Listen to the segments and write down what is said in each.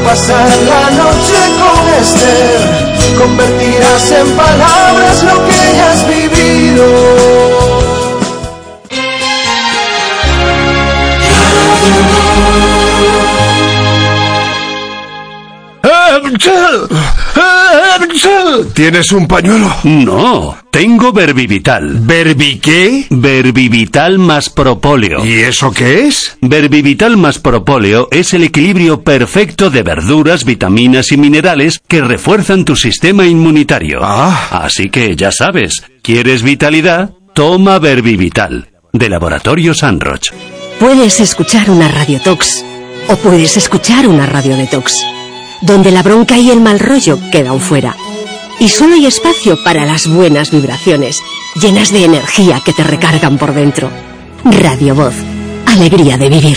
pasar la noche con Esther, convertirás en palabras lo que ya has vivido. ¿Tienes un pañuelo? No, tengo Verbivital. ¿Verbi qué? Verbivital más propóleo. ¿Y eso qué es? Verbivital más propóleo es el equilibrio perfecto de verduras, vitaminas y minerales que refuerzan tu sistema inmunitario. Así que ya sabes, ¿quieres vitalidad? Toma Verbivital, de Laboratorio Sandroch. Puedes escuchar una radiotox o puedes escuchar una radiodetox, donde la bronca y el mal rollo quedan fuera. Y solo hay espacio para las buenas vibraciones, llenas de energía que te recargan por dentro. Radio Voz, alegría de vivir.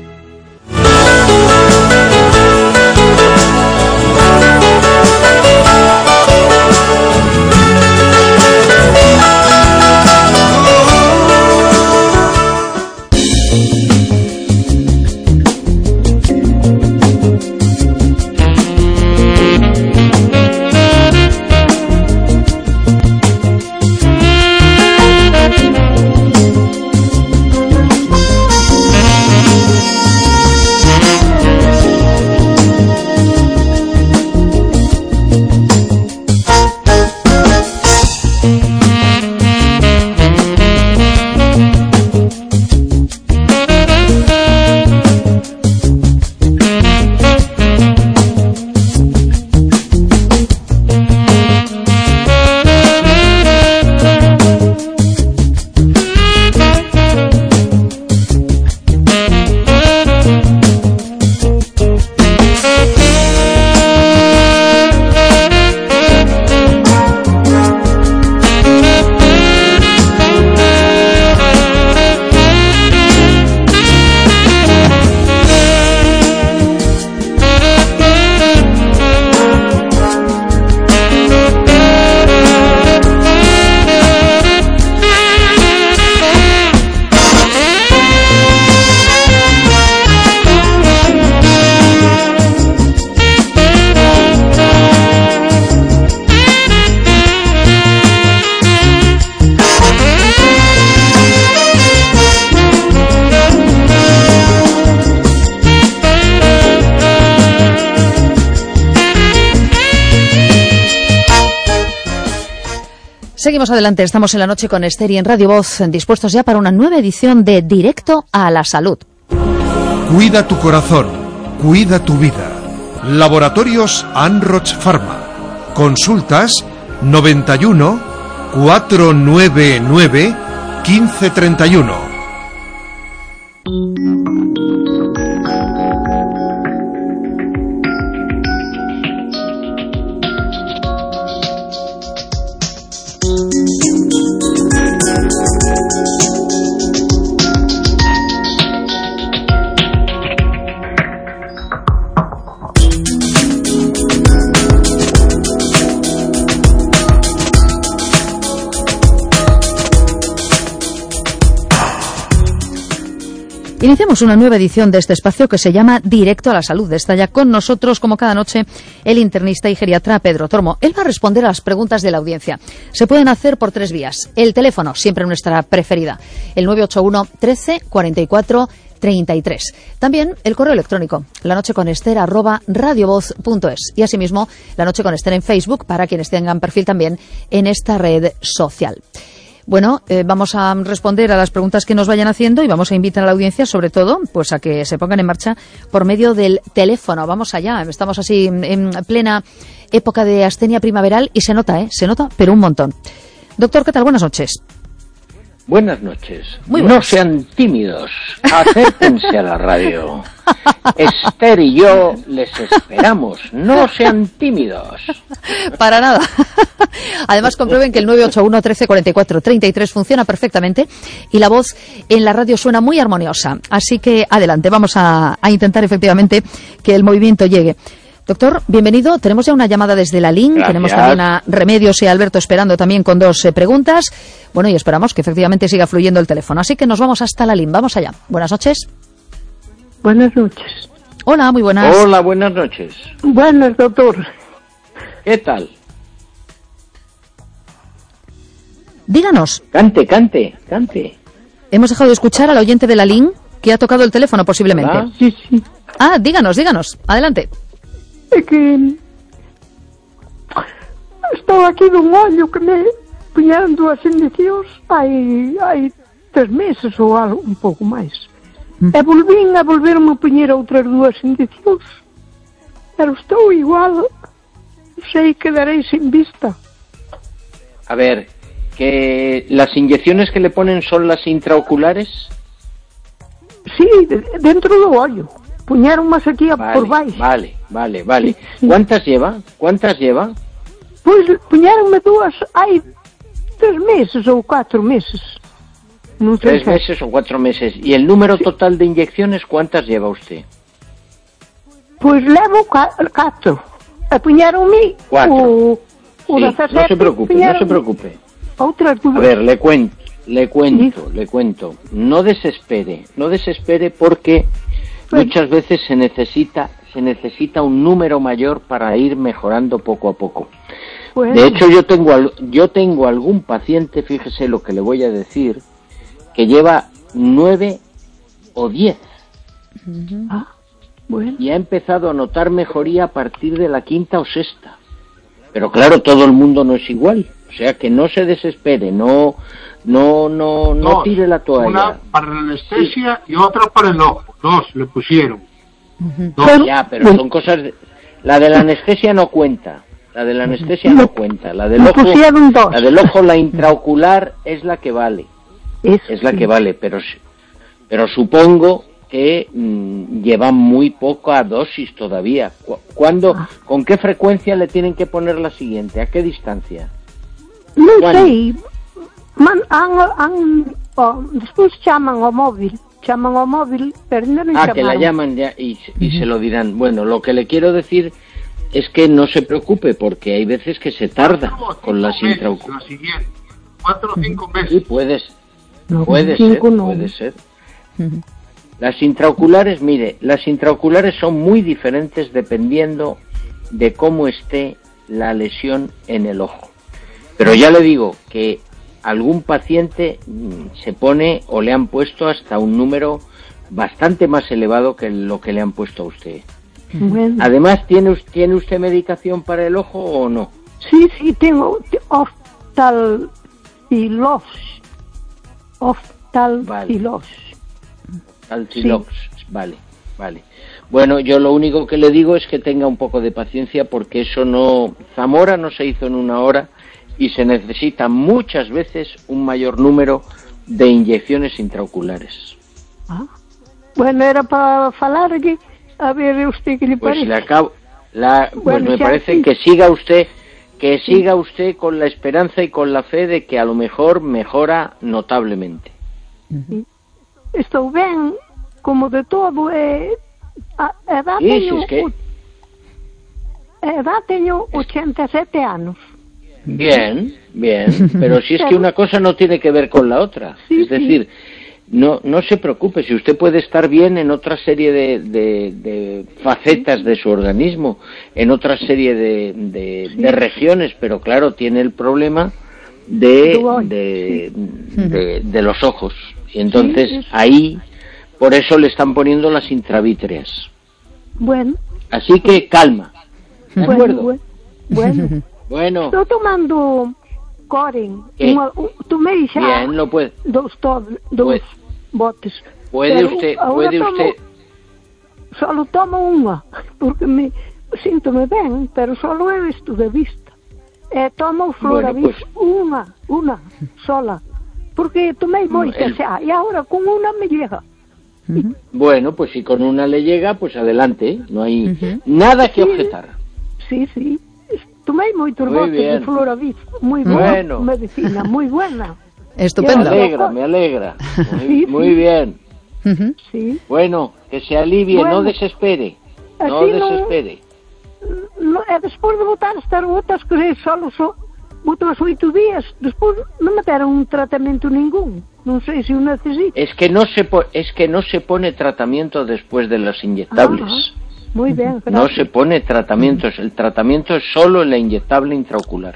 Seguimos adelante, estamos en la noche con Esther y en Radio Voz, dispuestos ya para una nueva edición de Directo a la Salud. Cuida tu corazón, cuida tu vida. Laboratorios Anroch Pharma. Consultas 91 499 1531. Iniciamos una nueva edición de este espacio que se llama Directo a la Salud. Está ya con nosotros, como cada noche, el internista y geriatra Pedro Tormo. Él va a responder a las preguntas de la audiencia. Se pueden hacer por 3 vías. El teléfono, siempre nuestra preferida, el 981 13 44 33. También el correo electrónico, lanocheconester@radiovoz.es. Y asimismo, La Noche con Esther en Facebook, para quienes tengan perfil también en esta red social. Bueno, vamos a responder a las preguntas que nos vayan haciendo y vamos a invitar a la audiencia, sobre todo, pues a que se pongan en marcha por medio del teléfono. Vamos allá, estamos así en plena época de astenia primaveral y se nota, pero un montón. Doctor, ¿qué tal? Buenas noches. Buenas noches. Muy buenas. No sean tímidos, acérquense a la radio. Esther y yo les esperamos, no sean tímidos. Para nada. Además, comprueben que el 981 13 44 33 funciona perfectamente y la voz en la radio suena muy armoniosa. Así que adelante, vamos a intentar efectivamente que el movimiento llegue. Doctor, bienvenido. Tenemos ya una llamada desde la LIN. Tenemos también a Remedios y a Alberto esperando también con 2 preguntas. Bueno, y esperamos que efectivamente siga fluyendo el teléfono. Así que nos vamos hasta la LIN. Vamos allá. Buenas noches. Buenas noches. Hola, muy buenas. Hola, buenas noches. Buenas, doctor. ¿Qué tal? Díganos. Cante. Hemos dejado de escuchar al oyente de la LIN que ha tocado el teléfono posiblemente. ¿Verdad? Sí. Ah, díganos. Adelante. É que estou aquí dun ollo que me puñeron 2 inyeccións hai 3 meses ou algo, un pouco máis. E volverme a poñer outras 2 inyeccións. Pero estou igual, sei que darei sin vista. A ver, que las inyecciones que le ponen son las intraoculares. Sí, dentro do ollo. Puñeron máis aquí por baixo. Vale. ¿Cuántas lleva? Pois puñeronme 2 hai 3 meses ou 4 meses. Non sei 3 meses o 4 meses. ¿Y el número total de inyecciones cuántas lleva usted? Pois levo 4. E puñeronme 4. o Sí, 17. no se preocupe. Outras 2. A ver, le cuento. No desespere porque muchas veces se necesita un número mayor para ir mejorando poco a poco. Bueno. De hecho, yo tengo algún paciente, fíjese lo que le voy a decir, que lleva 9 o 10 Bueno. y ha empezado a notar mejoría a partir de la 5ª o 6ª. Pero claro, todo el mundo no es igual, o sea que no se desespere, no tire la toalla. Una para la anestesia y otra para el ojo. 2 le pusieron. Ya, pero son cosas... La de la anestesia no cuenta. La del pusieron 2. La del ojo, la intraocular, es la que vale. Es la que vale, pero supongo que llevan muy poca dosis todavía. ¿Con qué frecuencia le tienen que poner la siguiente? ¿A qué distancia? Non sei. Despois chaman ao móvil, pero non chamaron. Que la llaman ya y se lo dirán. Bueno, lo que le quiero decir es que no se preocupe, porque hay veces que se tarda con las intraoculares. 4 o 5 meses. Sí, puede ser. Las intraoculares, mire, las intraoculares son muy diferentes dependiendo de cómo esté la lesión en el ojo. Pero ya le digo que algún paciente se pone o le han puesto hasta un número bastante más elevado que lo que le han puesto a usted. Bueno. Además, ¿tiene usted medicación para el ojo o no? Sí, tengo Oftalfilox. Oftalfilox, vale. Bueno, yo lo único que le digo es que tenga un poco de paciencia, porque Zamora no se hizo en una hora y se necesita muchas veces un mayor número de inyecciones intraoculares. Bueno, era para falarle, a ver usted qué le parece. Pues me parece que siga usted con la esperanza y con la fe de que a lo mejor mejora notablemente. Estou ben, como de todo, edad teño 87 anos. Bien, pero si es que una cosa no tiene que ver con la otra. Es decir, no se preocupe, si usted puede estar bien en otra serie de facetas de su organismo, en otra serie de regiones, pero claro, tiene el problema de los ojos. Y entonces ahí, por eso le están poniendo las intravítreas. Bueno. Así que calma. ¿De acuerdo? Bueno. Estou tomando Coren. Tomei xa. Bien, lo puede. Dos botes. Puede usted. Solo tomo unha, porque síntome ben, pero solo é isto de vista. Tomo Floravis, unha sola. Porque tomei moita xa, e agora con unha me llega. Bueno, pues si con una le llega, pues adelante, no hay nada que objetar. Sí. Tomei moitos botes de Floravis, moi buena medicina, moi buena. Estupendo. Me alegra. Muy bien. Sí. Bueno, que se alivie, no desespere. No desespere. Despois de botar estas gotas, que só botou as 8 días, despois non me deron un tratamento ningún. Non sei se o necesito. Es que no se pone tratamiento después de los inyectables. Muy bien, gracias. No se pone tratamientos. El tratamiento es solo la inyectable intraocular.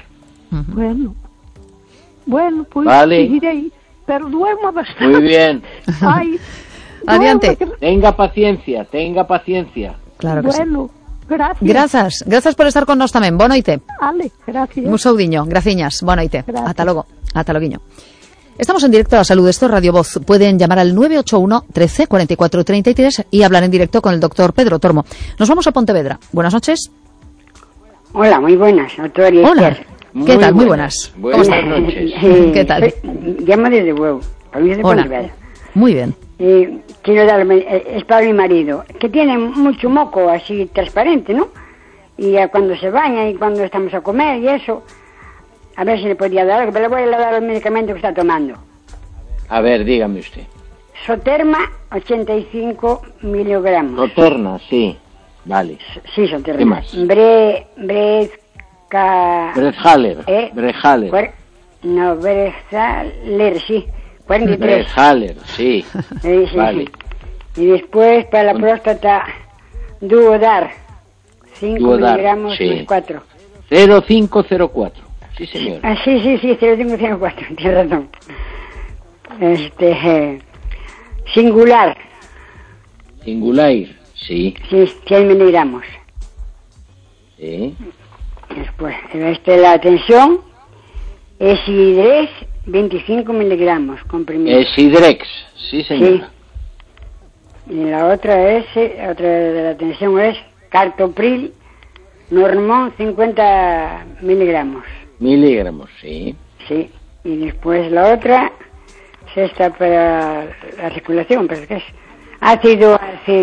Bueno, pues vale. seguiré, pero duermo bastante. Muy bien. Ay, Adiante. Tenga paciencia. Claro que bueno, gracias. Grazas por estar con nós tamén. Boa noite. Ale, gracias. Un saudiño, graciñas. Boa noite. Gracias. Ata loguiño. Estamos en directo a la salud. Esto es Radio Voz. Pueden llamar al 981 13 44 33 y hablar en directo con el doctor Pedro Tormo. Nos vamos a Pontevedra. Buenas noches. Hola, muy buenas, doctor. Hola. ¿Qué tal? Muy buenas. Buenas noches. ¿Qué tal? Llamo desde Huevo, provincia de Pontevedra. Muy bien. Quiero darme, es para mi marido, que tiene mucho moco así transparente, ¿no? Y cuando se baña y cuando estamos a comer y eso, a ver si le podía dar algo, pero le voy a dar el medicamento que está tomando. A ver, dígame usted. Soterma, 85 miligramos. Soterna, sí. Vale. Sí, Soterma. ¿Qué más? Brehaler. Brehaler, sí. 43. Brehaler, sí. Sí, vale. Sí. Y después para la próstata, Duodar, 5 miligramos sí. más 4. 0504. Sí, señor. Sí, 0504, tiene razón. Singular. Singular, sí. Sí, 100 miligramos. Sí. Después, la tensión, Esidrex, 25 miligramos, comprimido. Esidrex, sí, señora. Sí. Y la otra de la tensión es Cartopril, Normón, 50 miligramos. Miligramos, sí. Sí. Y después la otra es esta para la circulación, pero ¿qué es? Ácido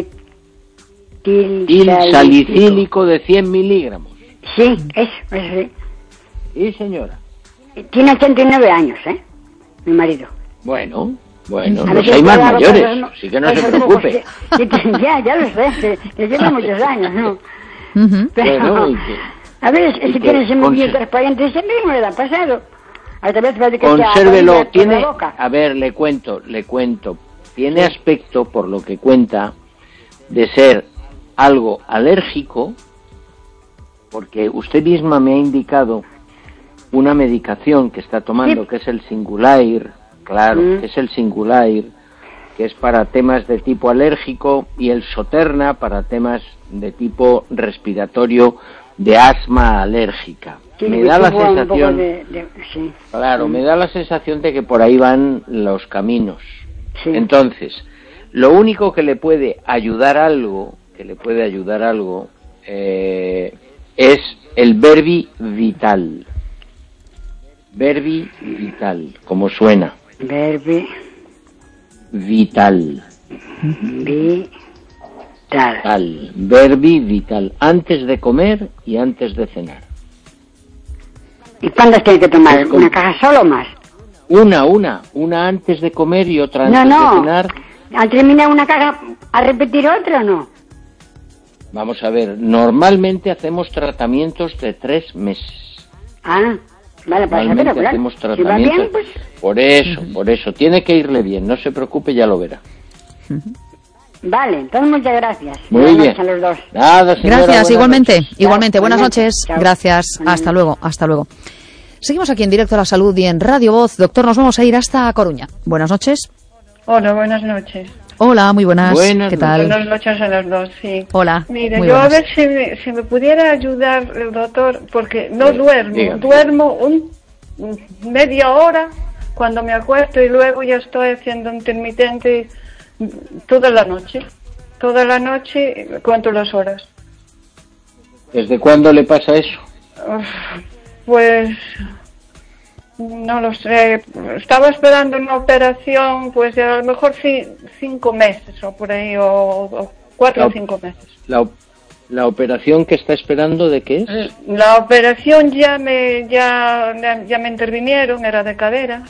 salicílico de 100 miligramos. Sí, eso. Sí, señora. Tiene 89 años, mi marido. Bueno, los hay más mayores, así que no se preocupe. Ya lo sé, que lleva muchos años, ¿no? Pero, bueno, a ver, si tiene ese medio transparente, ese mismo le ha pasado. A vez parece que consérvelo, tiene, a ver, le cuento. Tiene aspecto, por lo que cuenta, de ser algo alérgico, porque usted misma me ha indicado una medicación que está tomando, que es el Singulair, que es el Singulair, que es para temas de tipo alérgico, y el Soterna para temas de tipo respiratorio de asma alérgica. Sí, me da la sensación, me da la sensación de que por ahí van los caminos. Sí. Entonces, lo único que le puede ayudar algo, es el Verbi Vital. Verbi Vital, como suena. Verbi Vital. Verbi Vital, antes de comer y antes de cenar. ¿Y cuántas tiene que tomar? ¿Una caja solo o más? Una antes de comer y otra antes de cenar. ¿Al terminar una caja, a repetir otra o no? Vamos a ver, normalmente hacemos tratamientos de 3 meses. Vale, para saberlo, claro. Hacemos tratamientos. Si va bien, pues... Por eso, tiene que irle bien, no se preocupe, ya lo verá. Vale, entonces muchas gracias. Muy bien. A los dos. Nada, señora, gracias, igualmente. Noches. Buenas noches. Chao. Gracias. Hasta luego. Seguimos aquí en directo a la salud y en Radio Voz. Doctor, nos vamos a ir hasta Coruña. Buenas noches. Hola, buenas noches. Hola, muy buenas. ¿Qué tal? Buenas noches a las dos, sí. Hola. Mire, muy yo buenas. a ver si me pudiera ayudar el doctor, porque no duermo. Dígame. Duermo media hora cuando me acuesto y luego ya estoy haciendo intermitente toda la noche. Toda la noche cuento las horas. ¿Desde cuándo le pasa eso? Pues no lo sé. Estaba esperando una operación, pues a lo mejor 5 meses o por ahí, o 4 o 5 meses. ¿La operación que está esperando de qué es? La operación ya me intervinieron, era de cadera.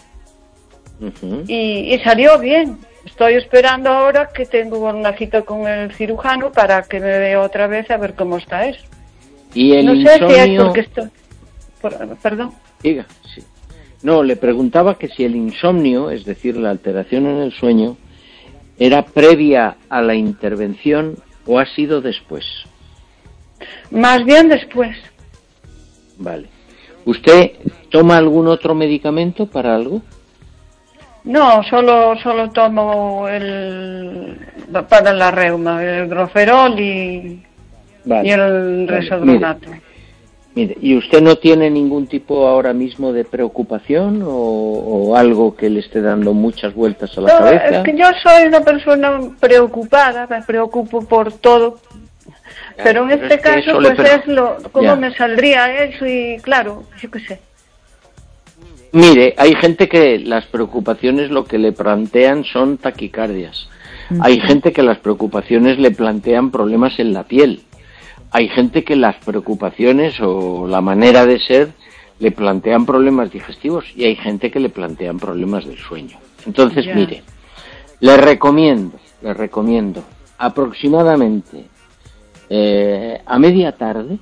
Y salió bien. Estoy esperando ahora que tengo una cita con el cirujano para que me vea otra vez a ver cómo está eso. ¿Y el no insomnio? sé si es porque estoy... Perdón. Diga, sí. No, le preguntaba que si el insomnio, es decir, la alteración en el sueño, era previa a la intervención o ha sido después. Más bien después. Vale. ¿Usted toma algún otro medicamento para algo? No, solo tomo para la reuma, el Groferol y el Resodronato. Mire, ¿y usted no tiene ningún tipo ahora mismo de preocupación o algo que le esté dando muchas vueltas a la cabeza? Es que yo soy una persona preocupada, me preocupo por todo, pero en este caso pues ¿cómo me saldría eso? Y claro, yo qué sé. Mire, hay gente que las preocupaciones lo que le plantean son taquicardias. Hay gente que las preocupaciones le plantean problemas en la piel. Hay gente que las preocupaciones o la manera de ser le plantean problemas digestivos y hay gente que le plantean problemas del sueño. Entonces, mire, le recomiendo aproximadamente a media tarde,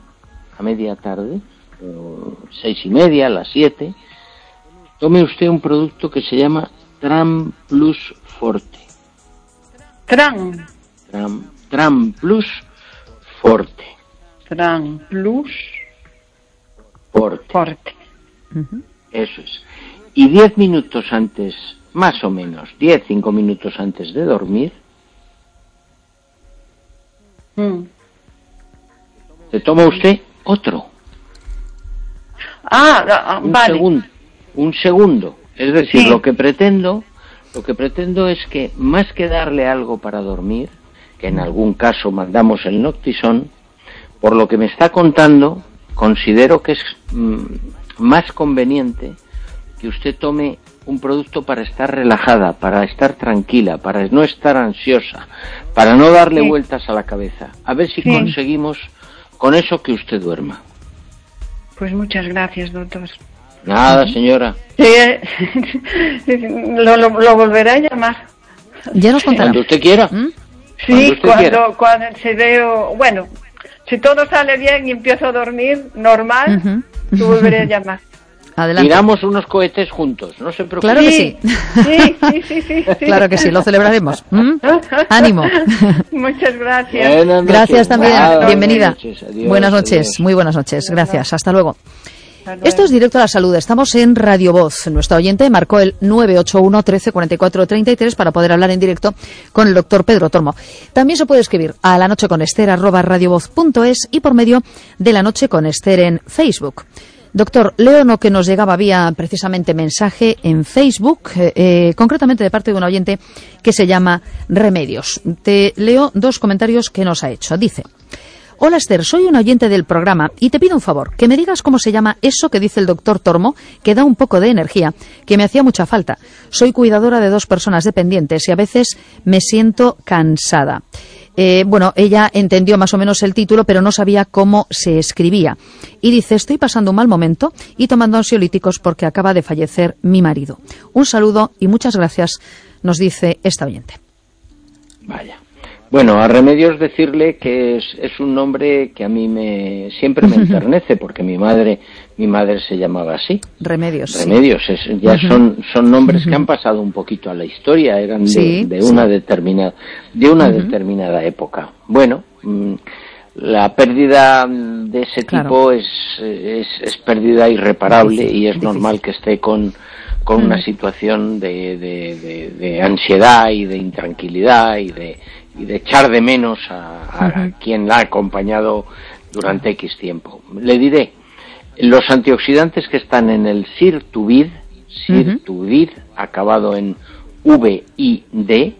6:30, a las 7, tome usted un producto que se llama Tram Plus Forte. Tram Plus Forte. Tram Plus Forte. Eso es. Y 10 minutos antes, más o menos, 5 minutos antes de dormir, se toma usted otro. Vale. Un segundo. Es decir, lo que pretendo es que más que darle algo para dormir, que en algún caso mandamos el Noctisón, por lo que me está contando, considero que es más conveniente que usted tome un producto para estar relajada, para estar tranquila, para no estar ansiosa, para no darle vueltas a la cabeza. A ver si conseguimos con eso que usted duerma. Pues muchas gracias, doctor. Nada, señora. Sí, lo volveré a llamar. Ya nos contará. Cuando usted quiera. Sí, cuando se veo, bueno, si todo sale bien y empiezo a dormir normal, lo volveré a llamar. Adelante. Tiramos unos cohetes juntos, no se preocupe. Claro que sí. Sí. Claro que sí, lo celebraremos. Ánimo. Muchas gracias. Gracias también. Bienvenida. Buenas noches. Adiós. Muy buenas noches. Gracias. Hasta luego. Esto es Directo a la Salud. Estamos en Radio Voz. Nuestro oyente marcó el 981 13 44 33 para poder hablar en directo con el doctor Pedro Tormo. También se puede escribir a lanocheconester@radiovoz.es y por medio de La Noche con Ester en Facebook. Doctor, leo lo que nos llegaba vía precisamente mensaje en Facebook, concretamente de parte de un oyente que se llama Remedios. Te leo 2 comentarios que nos ha hecho. Dice: hola Esther, soy un oyente del programa y te pido un favor, que me digas cómo se llama eso que dice el doctor Tormo, que da un poco de energía, que me hacía mucha falta. Soy cuidadora de 2 personas dependientes y a veces me siento cansada. Bueno, ella entendió más o menos el título, pero no sabía cómo se escribía. Y dice: estoy pasando un mal momento y tomando ansiolíticos porque acaba de fallecer mi marido. Un saludo y muchas gracias, nos dice esta oyente. Vaya. Bueno, a Remedios decirle que es un nombre que a mí siempre me enternece, porque mi madre se llamaba así. Remedios. Remedios, son nombres que han pasado un poquito a la historia, eran de una determinada época. Bueno, la pérdida de ese tipo es pérdida irreparable y es normal que esté con una situación de ansiedad y de intranquilidad y de echar de menos a quien la ha acompañado durante X tiempo. Le diré, los antioxidantes que están en el Sirtuvid, acabado en VID,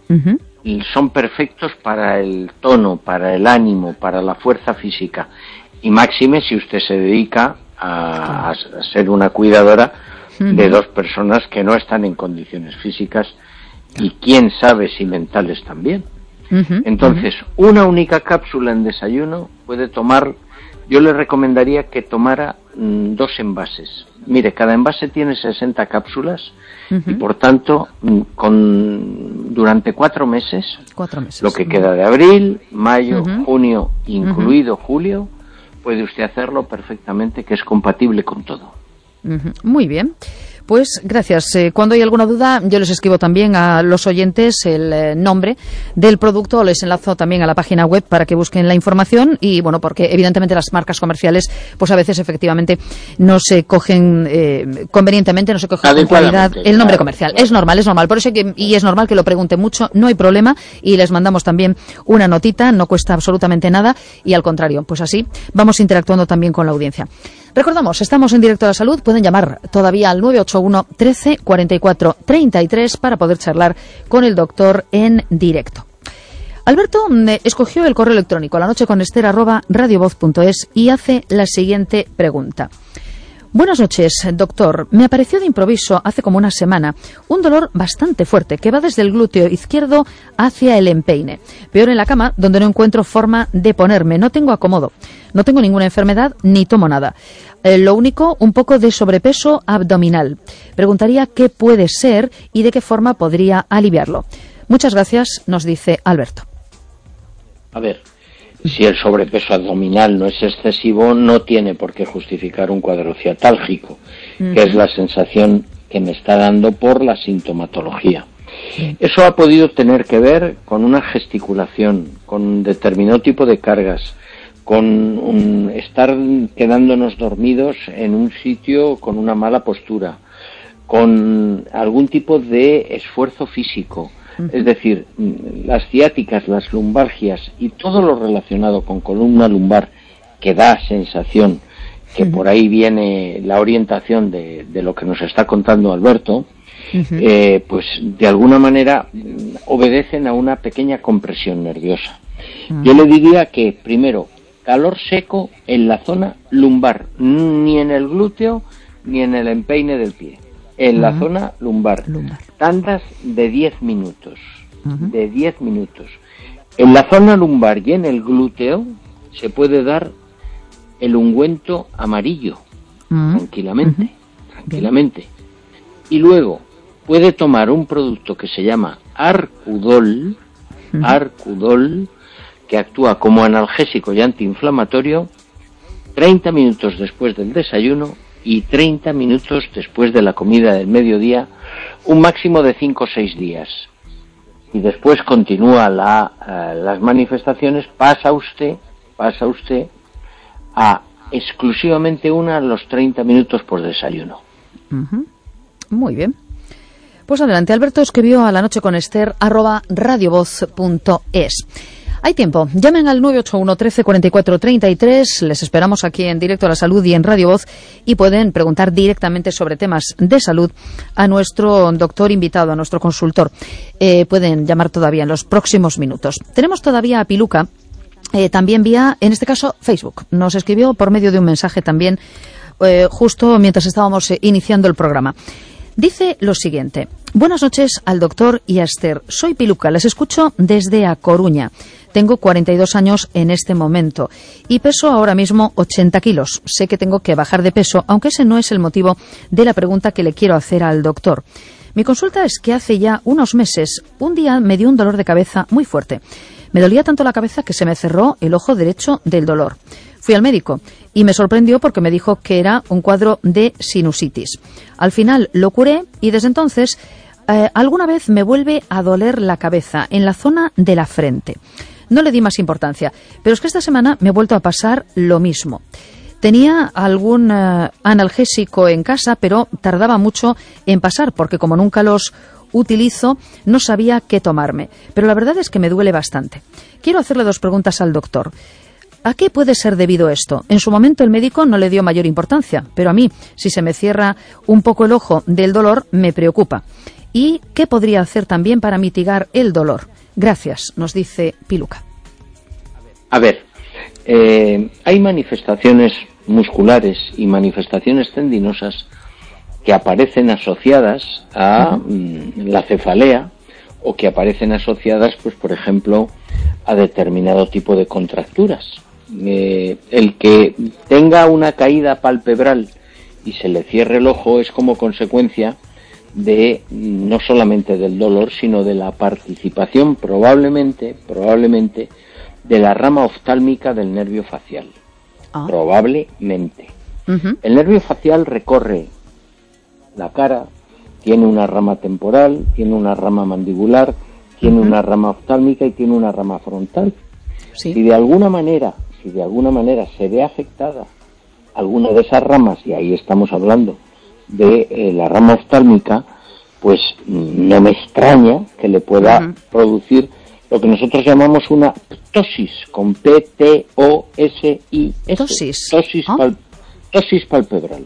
son perfectos para el tono, para el ánimo, para la fuerza física. Y máxime si usted se dedica a ser una cuidadora de 2 personas que no están en condiciones físicas y quién sabe si mentales también. Entonces, una única cápsula en desayuno puede tomar, yo le recomendaría que tomara 2 envases. Mire, cada envase tiene 60 cápsulas y por tanto, durante 4 meses, lo que queda de abril, mayo, junio, incluido julio, puede usted hacerlo perfectamente, que es compatible con todo. Muy bien. Pues gracias. Cuando hay alguna duda, yo les escribo también a los oyentes el nombre del producto, o les enlazo también a la página web para que busquen la información y, bueno, porque evidentemente las marcas comerciales, pues a veces efectivamente no se cogen convenientemente, no se cogen con calidad el nombre comercial. Claro. Es normal. Por eso y es normal que lo pregunten mucho, no hay problema, y les mandamos también una notita, no cuesta absolutamente nada, y al contrario, pues así vamos interactuando también con la audiencia. Recordamos, estamos en Directo a la Salud, pueden llamar todavía al 981 13 44 33 para poder charlar con el doctor en directo. Alberto escogió el correo electrónico lanocheconester@radiovoz.es y hace la siguiente pregunta. Buenas noches, doctor. Me apareció de improviso hace como una semana un dolor bastante fuerte que va desde el glúteo izquierdo hacia el empeine. Peor en la cama, donde no encuentro forma de ponerme. No tengo acomodo. No tengo ninguna enfermedad ni tomo nada. Lo único, un poco de sobrepeso abdominal. Preguntaría qué puede ser y de qué forma podría aliviarlo. Muchas gracias, nos dice Alberto. A ver, si el sobrepeso abdominal no es excesivo, no tiene por qué justificar un cuadro ciatálgico, que es la sensación que me está dando por la sintomatología. Eso ha podido tener que ver con una gesticulación, con un determinado tipo de cargas, con estar quedándonos dormidos en un sitio con una mala postura, con algún tipo de esfuerzo físico. Es decir, las ciáticas, las lumbalgias y todo lo relacionado con columna lumbar, que da sensación que por ahí viene la orientación de lo que nos está contando Alberto, pues de alguna manera obedecen a una pequeña compresión nerviosa. Yo le diría que, primero, calor seco en la zona lumbar, ni en el glúteo ni en el empeine del pie. En la zona lumbar. Tandas de 10 minutos. De 10 minutos. En la zona lumbar y en el glúteo se puede dar el ungüento amarillo. Tranquilamente. Tranquilamente. Y luego puede tomar un producto que se llama Arcudol. Arcudol, que actúa como analgésico y antiinflamatorio, 30 minutos después del desayuno y 30 minutos después de la comida del mediodía, un máximo de 5 o 6 días. Y después continúa las manifestaciones, pasa usted a exclusivamente los 30 minutos por desayuno. Muy bien. Pues adelante, Alberto escribió a lanocheconester@radiovoz.es. Hay tiempo. Llamen al 981 13 44 33. Les esperamos aquí en Directo a la Salud y en Radio Voz y pueden preguntar directamente sobre temas de salud a nuestro doctor invitado, a nuestro consultor. Pueden llamar todavía en los próximos minutos. Tenemos todavía a Piluca, también vía, en este caso, Facebook. Nos escribió por medio de un mensaje también justo mientras estábamos iniciando el programa. Dice lo siguiente: buenas noches al doctor y a Esther. Soy Piluca, les escucho desde A Coruña. Tengo 42 años en este momento y peso ahora mismo 80 kilos. Sé que tengo que bajar de peso, aunque ese no es el motivo de la pregunta que le quiero hacer al doctor. Mi consulta es que hace ya unos meses, un día me dio un dolor de cabeza muy fuerte. Me dolía tanto la cabeza que se me cerró el ojo derecho del dolor. Fui al médico y me sorprendió porque me dijo que era un cuadro de sinusitis. Al final lo curé y desde entonces alguna vez me vuelve a doler la cabeza en la zona de la frente. No le di más importancia, pero es que esta semana me ha vuelto a pasar lo mismo. Tenía algún analgésico en casa, pero tardaba mucho en pasar porque como nunca los utilizo, no sabía qué tomarme. Pero la verdad es que me duele bastante. Quiero hacerle 2 preguntas al doctor. ¿A qué puede ser debido esto? En su momento el médico no le dio mayor importancia, pero a mí, si se me cierra un poco el ojo del dolor, me preocupa. ¿Y qué podría hacer también para mitigar el dolor? Gracias, nos dice Piluca. A ver, hay manifestaciones musculares y manifestaciones tendinosas que aparecen asociadas a la cefalea o que aparecen asociadas, pues por ejemplo, a determinado tipo de contracturas. El que tenga una caída palpebral y se le cierre el ojo es como consecuencia de no solamente del dolor, sino de la participación probablemente de la rama oftálmica del nervio facial. Probablemente. El nervio facial recorre la cara, tiene una rama temporal, tiene una rama mandibular, tiene una rama oftálmica y tiene una rama frontal. Sí. Si de alguna manera se ve afectada alguna de esas ramas, y ahí estamos hablando de la rama oftálmica, pues no me extraña que le pueda producir lo que nosotros llamamos una ptosis, con P-T-O-S-I-S. Ptosis palpebral.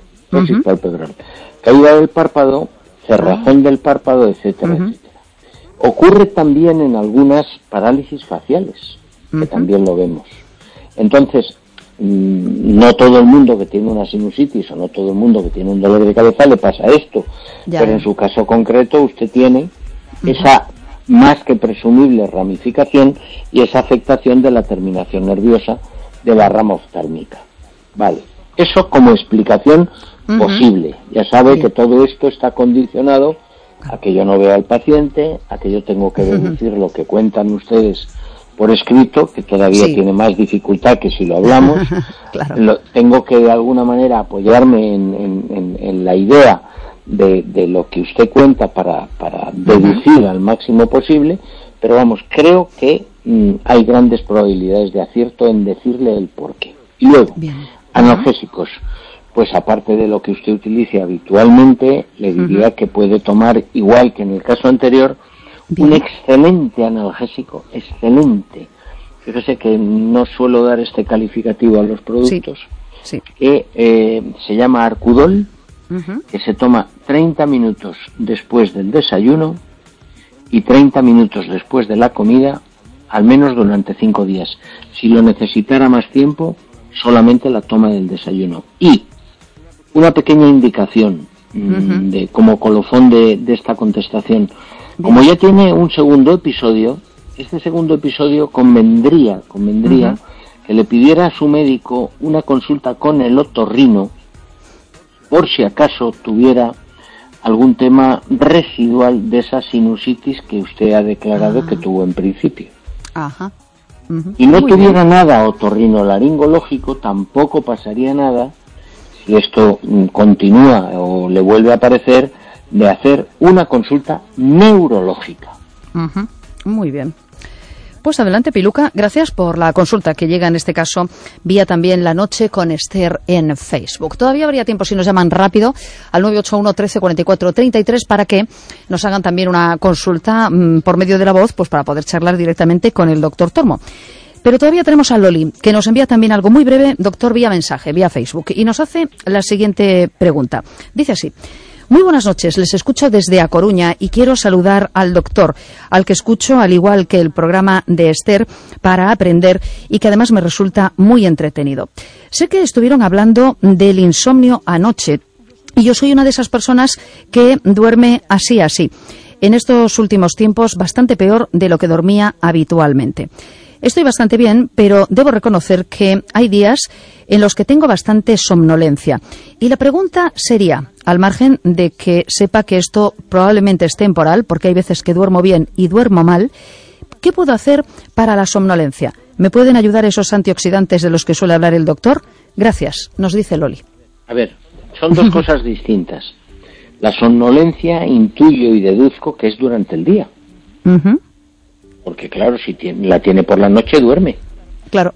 Caída del párpado, cerrazón del párpado, etcétera, etcétera. Ocurre también en algunas parálisis faciales, que también lo vemos. Entonces, no todo el mundo que tiene una sinusitis o no todo el mundo que tiene un dolor de cabeza le pasa esto, pero en su caso concreto usted tiene esa más que presumible ramificación y esa afectación de la terminación nerviosa de la rama oftálmica. Vale, eso como explicación posible. Ya sabe que todo esto está condicionado a que yo no vea al paciente, a que yo tengo que deducir lo que cuentan ustedes por escrito, que todavía tiene más dificultad que si lo hablamos. Tengo que de alguna manera apoyarme en la idea de lo que usted cuenta para deducir al máximo posible, pero vamos, creo que hay grandes probabilidades de acierto en decirle el porqué. Y luego, analgésicos, pues aparte de lo que usted utilice habitualmente, le diría que puede tomar, igual que en el caso anterior, un excelente analgésico, excelente. Fíjese que no suelo dar este calificativo a los productos, que se llama Arcudol, que se toma 30 minutos después del desayuno y 30 minutos después de la comida, al menos durante 5 días. Si lo necesitara más tiempo, solamente la toma del desayuno. Y una pequeña indicación de como colofón de esta contestación. Como ya tiene un segundo episodio, este segundo episodio convendría que le pidiera a su médico una consulta con el otorrino por si acaso tuviera algún tema residual de esa sinusitis que usted ha declarado que tuvo en principio. Y no tuviera nada otorrinolaringológico, tampoco pasaría nada si esto continúa o le vuelve a aparecer, de hacer una consulta neurológica. Muy bien. Pues adelante, Piluca. Gracias por la consulta que llega en este caso vía también La Noche con Esther en Facebook. Todavía habría tiempo si nos llaman rápido al 981 13 44 33 para que nos hagan también una consulta por medio de la voz, pues para poder charlar directamente con el doctor Tormo. Pero todavía tenemos a Loli, que nos envía también algo muy breve, doctor, vía mensaje, vía Facebook, y nos hace la siguiente pregunta. Dice así: muy buenas noches, les escucho desde A Coruña y quiero saludar al doctor, al que escucho al igual que el programa de Esther para aprender y que además me resulta muy entretenido. Sé que estuvieron hablando del insomnio anoche y yo soy una de esas personas que duerme así. En estos últimos tiempos bastante peor de lo que dormía habitualmente. Estoy bastante bien, pero debo reconocer que hay días en los que tengo bastante somnolencia. Y la pregunta sería, al margen de que sepa que esto probablemente es temporal, porque hay veces que duermo bien y duermo mal, ¿qué puedo hacer para la somnolencia? ¿Me pueden ayudar esos antioxidantes de los que suele hablar el doctor? Gracias, nos dice Loli. A ver, son dos cosas distintas. La somnolencia intuyo y deduzco que es durante el día. Porque claro, si la tiene por la noche, duerme. Claro.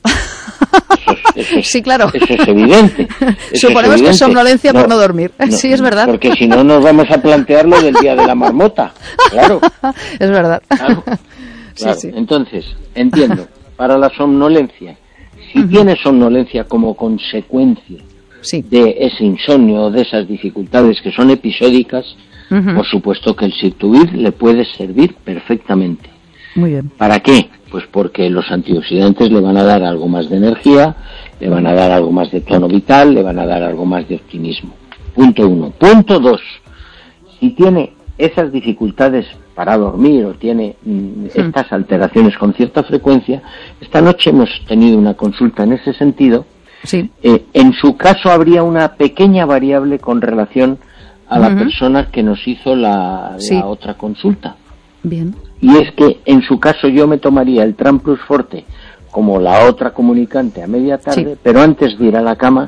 Sí, claro. Eso es evidente. Suponemos que es somnolencia por no dormir. Sí, es verdad. Porque si no, nos vamos a plantear lo del día de la marmota. Claro. Es verdad. Claro. Sí. Entonces, entiendo, para la somnolencia, si tiene somnolencia como consecuencia de ese insomnio, de esas dificultades que son episódicas, por supuesto que el Sirtuit le puede servir perfectamente. Muy bien. ¿Para qué? Pues porque los antioxidantes le van a dar algo más de energía, le van a dar algo más de tono vital, le van a dar algo más de optimismo. Punto 1. Punto 2. Si tiene esas dificultades para dormir o tiene estas alteraciones con cierta frecuencia, esta noche hemos tenido una consulta en ese sentido. Sí. En su caso habría una pequeña variable con relación a la persona que nos hizo la otra consulta. Bien. Y es que en su caso yo me tomaría el Tram Plus Forte como la otra comunicante a media tarde, pero antes de ir a la cama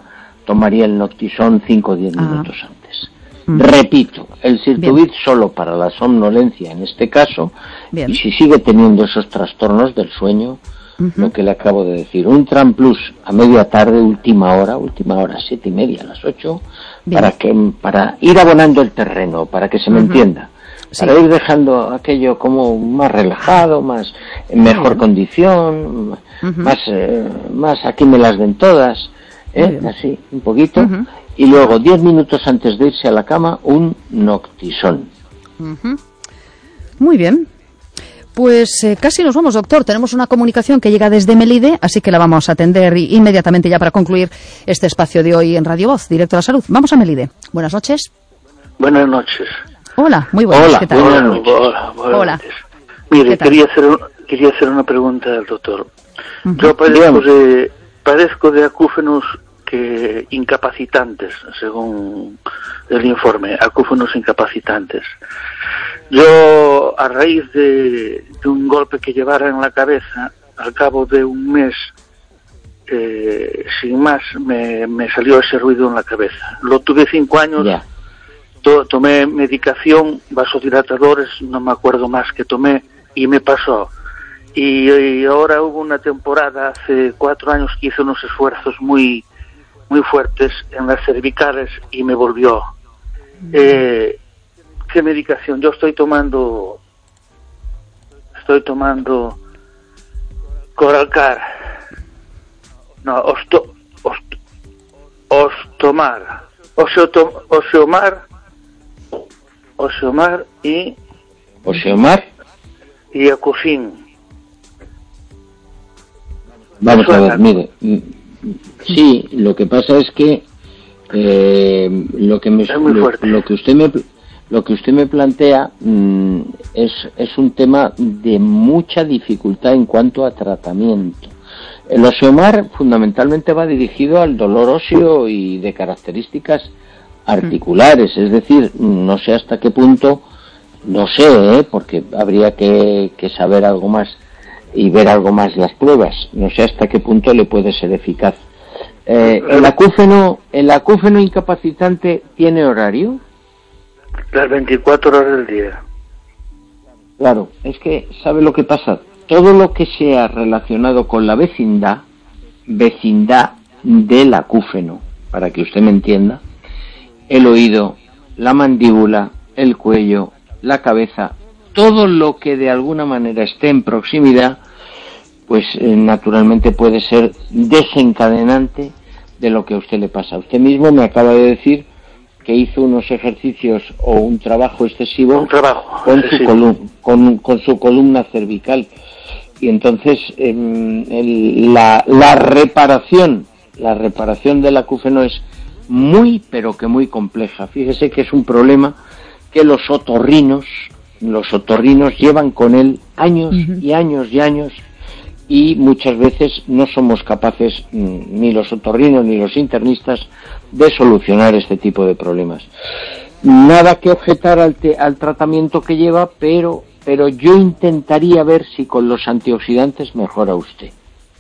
tomaría el Noctisón 5 o 10 minutos antes. Repito, el Sirtuvit solo para la somnolencia en este caso, y si sigue teniendo esos trastornos del sueño, lo que le acabo de decir, un Tramplus a media tarde, última hora, 7:30, a las 8, para ir abonando el terreno, para que se me entienda, para ir dejando aquello como más relajado, más en mejor condición, más aquí me las den todas, así, un poquito, y luego 10 minutos antes de irse a la cama, un Noctisón. Muy bien. Pues casi nos vamos, doctor. Tenemos una comunicación que llega desde Melide, así que la vamos a atender inmediatamente ya para concluir este espacio de hoy en Radio Voz, Directo a la Salud. Vamos a Melide. Buenas noches. Buenas noches. Hola, muy buenas. Hola, ¿qué tal? Buenas noches. Mire, quería hacer una pregunta al doctor. Yo padezco de acúfenos incapacitantes, según el informe, acúfenos incapacitantes. Yo, a raíz de un golpe que llevara en la cabeza, al cabo de un mes, sin más, me salió ese ruido en la cabeza. Lo tuve 5 años, tomé medicación, vasodilatadores, no me acuerdo más que tomé, y me pasó. Y ahora hubo una temporada, hace 4 años, que hice unos esfuerzos muy fuertes en las cervicales y me volvió. ¿Qué medicación? Yo estoy tomando Coralcar, no, Oseomar y Acufin. Vamos a ver, mire, sí, lo que pasa es que lo que usted me plantea es un tema de mucha dificultad en cuanto a tratamiento. El Oseomar fundamentalmente va dirigido al dolor óseo y de características articulares, es decir, no sé hasta qué punto, porque habría que saber algo más y ver algo más las pruebas, no sé hasta qué punto le puede ser eficaz. ¿El acúfeno incapacitante tiene horario? Las 24 horas del día. Claro, es que, ¿sabe lo que pasa? Todo lo que sea relacionado con la vecindad del acúfeno, para que usted me entienda, el oído, la mandíbula, el cuello, la cabeza, todo lo que de alguna manera esté en proximidad, pues naturalmente puede ser desencadenante de lo que a usted le pasa. Usted mismo me acaba de decir que hizo unos ejercicios o un trabajo excesivo con su columna cervical, y entonces la reparación del acúfeno es muy pero que muy compleja. Fíjese que es un problema que los otorrinos llevan con él años y años y años, y muchas veces no somos capaces, ni los otorrinos ni los internistas, de solucionar este tipo de problemas. Nada que objetar al tratamiento que lleva, pero yo intentaría ver si con los antioxidantes mejora usted.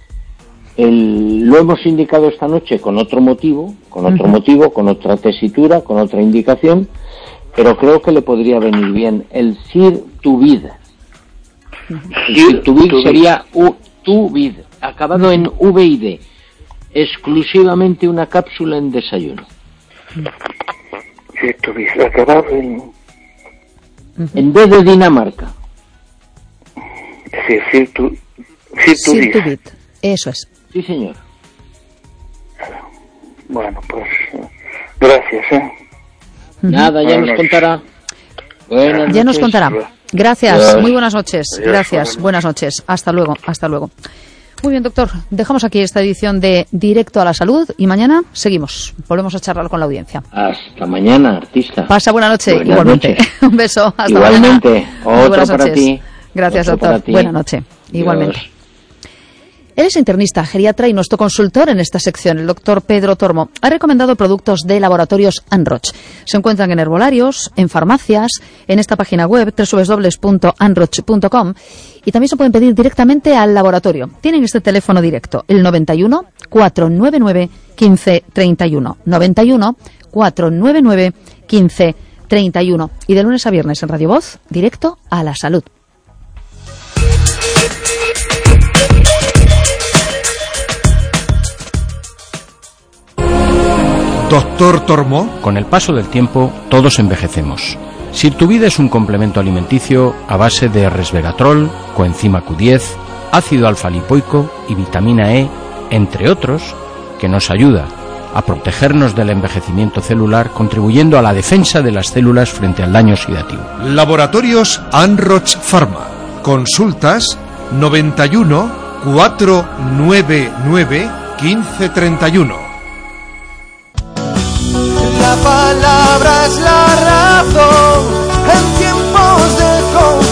Lo hemos indicado esta noche con otro motivo, con otra tesitura, con otra indicación, pero creo que le podría venir bien el Sirtuvid. El Sirtuvid sería Tuvid, acabado en VID, exclusivamente una cápsula en desayuno. Sirtuvid, acabado en D de Dinamarca. Sí, Sirtuvid. Eso es. Sí, señor. Bueno, pues gracias. Nada, ya nos contará. Ya nos contará. Gracias, muy buenas noches. Gracias, buenas noches. Hasta luego. Muy bien, doctor. Dejamos aquí esta edición de Directo a la Salud y mañana seguimos. Volvemos a charlar con la audiencia. Hasta mañana, artista. Pasa buena noche, igualmente. Un beso. Hasta igualmente. mañana. Otro para ti. Gracias, doctor. Buena noche. Igualmente. Él es internista, geriatra y nuestro consultor en esta sección, el doctor Pedro Tormo. Ha recomendado productos de laboratorios Anroch. Se encuentran en herbolarios, en farmacias, en esta página web www.anroch.com, y también se pueden pedir directamente al laboratorio. Tienen este teléfono directo, el 91 499 15 31. 91 499 15 31. Y de lunes a viernes en Radio Voz, directo a la salud. Doctor Tormo. Con el paso del tiempo, todos envejecemos. Si tu vida es un complemento alimenticio a base de resveratrol, coenzima Q10, ácido alfa-lipoico y vitamina E, entre otros, que nos ayuda a protegernos del envejecimiento celular, contribuyendo a la defensa de las células frente al daño oxidativo. Laboratorios Anroch Pharma. Consultas 91 499 1531. La palabra es la razón en tiempos de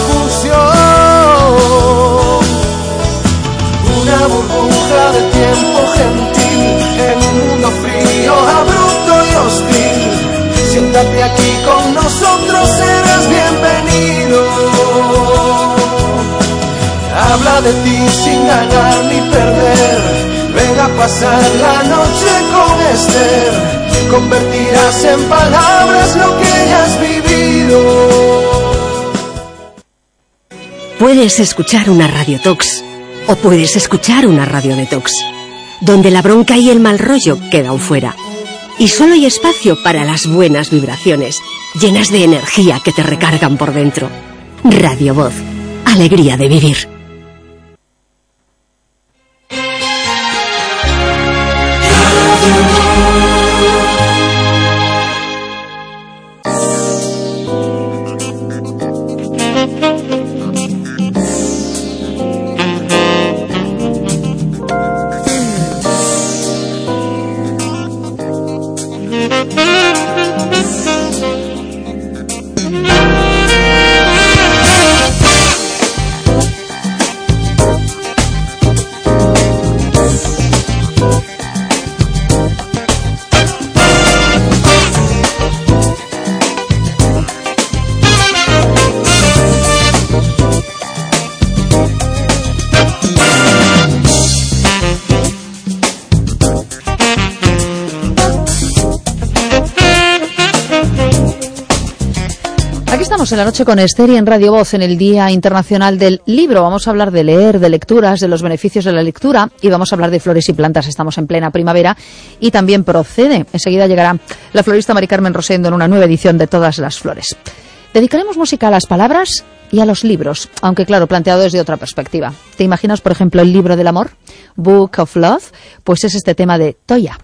confusión. Una burbuja de tiempo gentil en un mundo frío, abrupto y hostil. Siéntate aquí con nosotros, serás bienvenido. Habla de ti sin ganar ni perder. Ven a pasar la noche con Esther. Convertirás en palabras lo que hayas vivido. Puedes escuchar una radiotox o puedes escuchar una radio detox, donde la bronca y el mal rollo quedan fuera. Y solo hay espacio para las buenas vibraciones, llenas de energía que te recargan por dentro. Radio Voz, alegría de vivir. En la noche con Esther y en Radio Voz en el Día Internacional del Libro. Vamos a hablar de leer, de lecturas, de los beneficios de la lectura y vamos a hablar de flores y plantas. Estamos en plena primavera y también procede. Enseguida llegará la florista Mari Carmen Rosendo en una nueva edición de Todas las Flores. Dedicaremos música a las palabras y a los libros, aunque claro, planteado desde otra perspectiva. ¿Te imaginas, por ejemplo, el libro del amor? Book of Love, pues es este tema de Toya.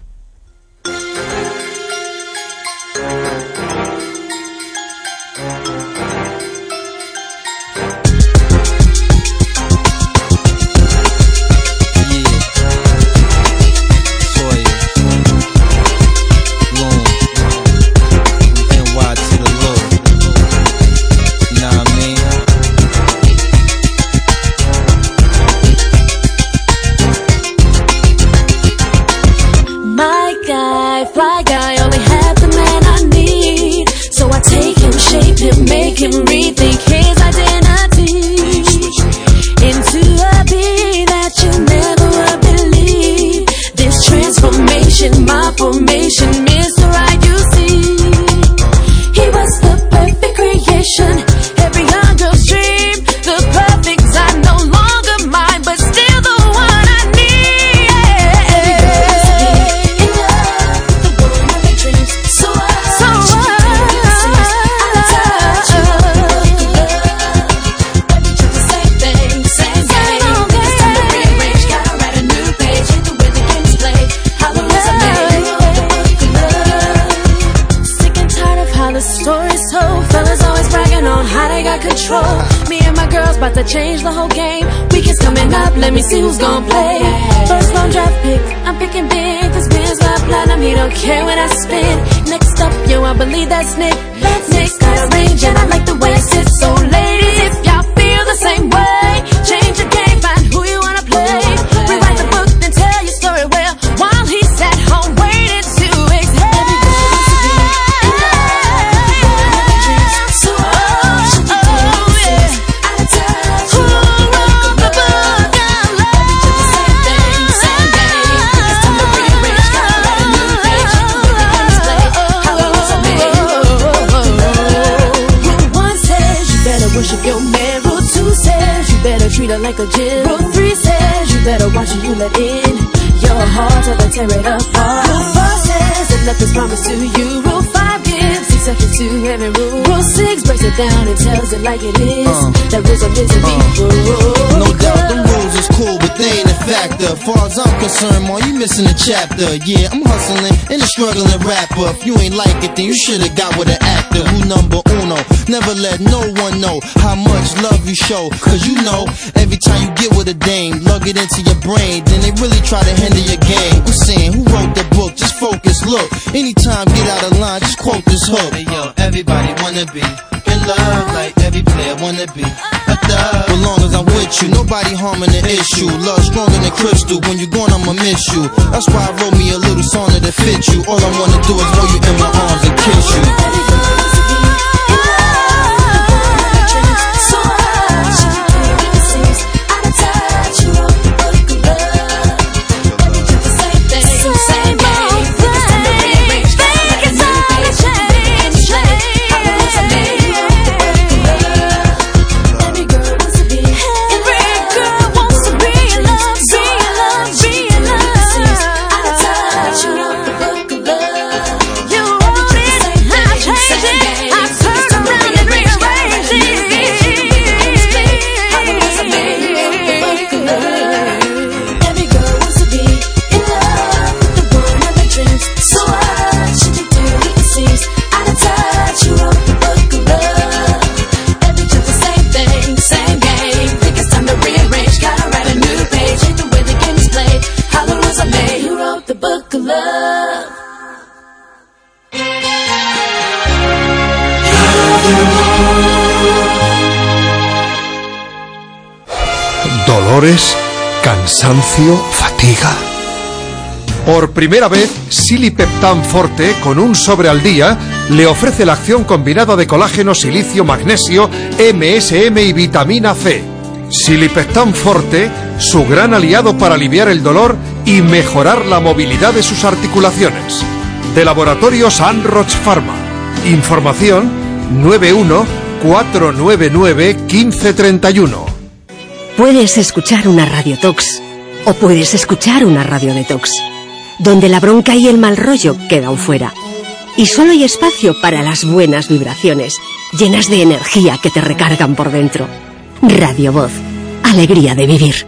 like a gym. Rule 3 says you better watch who you let in your heart or they tear it apart. Rule 4 says that nothing's promised to you. Rule 5 gives exceptions to every rule. Rule 6 breaks it down and tells it like it is. That rules are meant to be rule. No doubt the rules is cool, but they ain't a factor. Far as I'm concerned, Ma, you missing a chapter. Yeah, I'm hustling and a struggling rapper. If you ain't like it, then you should've got with an actor. Who number uno? Never let no one know how much love you show. Cause you know, every time you get with a dame, lug it into your brain, then they really try to hinder your game. I'm saying, who wrote the book? Just focus, look. Anytime get out of line, just quote this hook. Hey yo, everybody wanna be in love, like every player wanna be a thug. But long as I'm with you, nobody harming the issue. Love stronger than crystal, when you're gone I'ma miss you. That's why I wrote me a little song that'll fit you. All I wanna do is hold you in my arms and kiss you. Dolores, cansancio, fatiga. Por primera vez, Silipeptan Forte, con un sobre al día, le ofrece la acción combinada de colágeno, silicio, magnesio, MSM y vitamina C. Silipeptan Forte, su gran aliado para aliviar el dolor y mejorar la movilidad de sus articulaciones. De Laboratorios Anroch Pharma. Información 91 499 1531. Puedes escuchar una radiotox o puedes escuchar una radio detox, donde la bronca y el mal rollo quedan fuera. Y solo hay espacio para las buenas vibraciones, llenas de energía que te recargan por dentro. Radio Voz, alegría de vivir.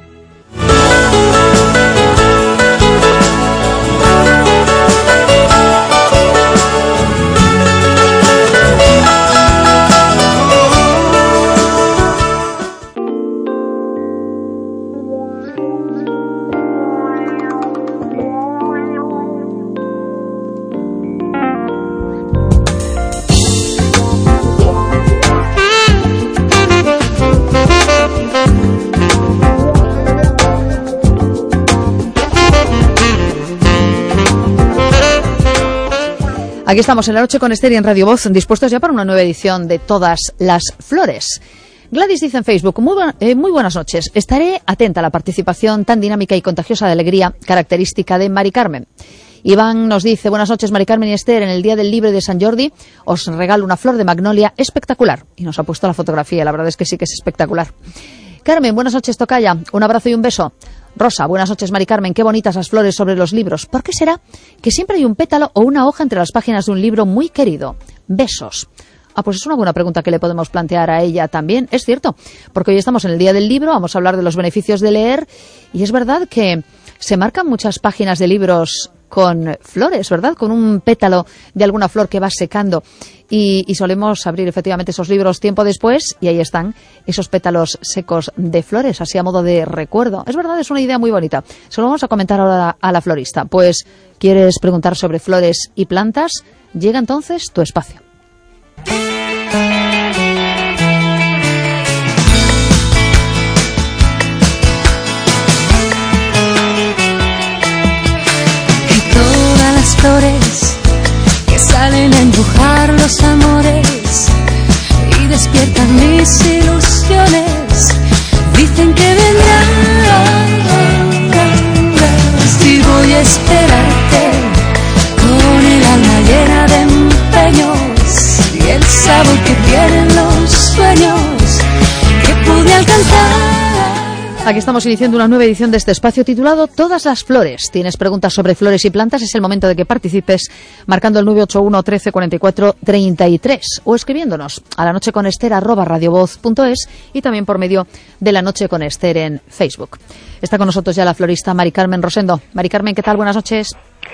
Aquí estamos en la noche con Esther y en Radio Voz, dispuestos ya para una nueva edición de Todas las Flores. Gladys dice en Facebook, muy buenas noches. Estaré atenta a la participación tan dinámica y contagiosa de alegría característica de Mari Carmen. Iván nos dice, buenas noches Mari Carmen y Esther, en el Día del Libre de San Jordi os regalo una flor de magnolia espectacular. Y nos ha puesto la fotografía, la verdad es que sí que es espectacular. Carmen, buenas noches tocaya, un abrazo y un beso. Rosa, buenas noches Mari Carmen, qué bonitas las flores sobre los libros. ¿Por qué será que siempre hay un pétalo o una hoja entre las páginas de un libro muy querido? Besos. Pues es una buena pregunta que le podemos plantear a ella también, es cierto, porque hoy estamos en el Día del Libro, vamos a hablar de los beneficios de leer, y es verdad que se marcan muchas páginas de libros con flores, ¿verdad? Con un pétalo de alguna flor que va secando y solemos abrir efectivamente esos libros tiempo después y ahí están esos pétalos secos de flores, así a modo de recuerdo. Es verdad, es una idea muy bonita. Se lo vamos a comentar ahora a la florista. Pues, ¿quieres preguntar sobre flores y plantas? Llega entonces tu espacio. Flores que salen a embrujar los amores y despiertan mis ilusiones. Dicen que vendrán y voy a esperarte con el alma llena de empeños y el sabor que tienen los sueños que pude alcanzar. Aquí estamos iniciando una nueva edición de este espacio titulado Todas las flores. ¿Tienes preguntas sobre flores y plantas? Es el momento de que participes marcando el 981 13 44 33 o escribiéndonos a lanocheconester@radiovoz.es y también por medio de La Noche con Ester en Facebook. Está con nosotros ya la florista Mari Carmen Rosendo. Mari Carmen, ¿qué tal? Buenas noches.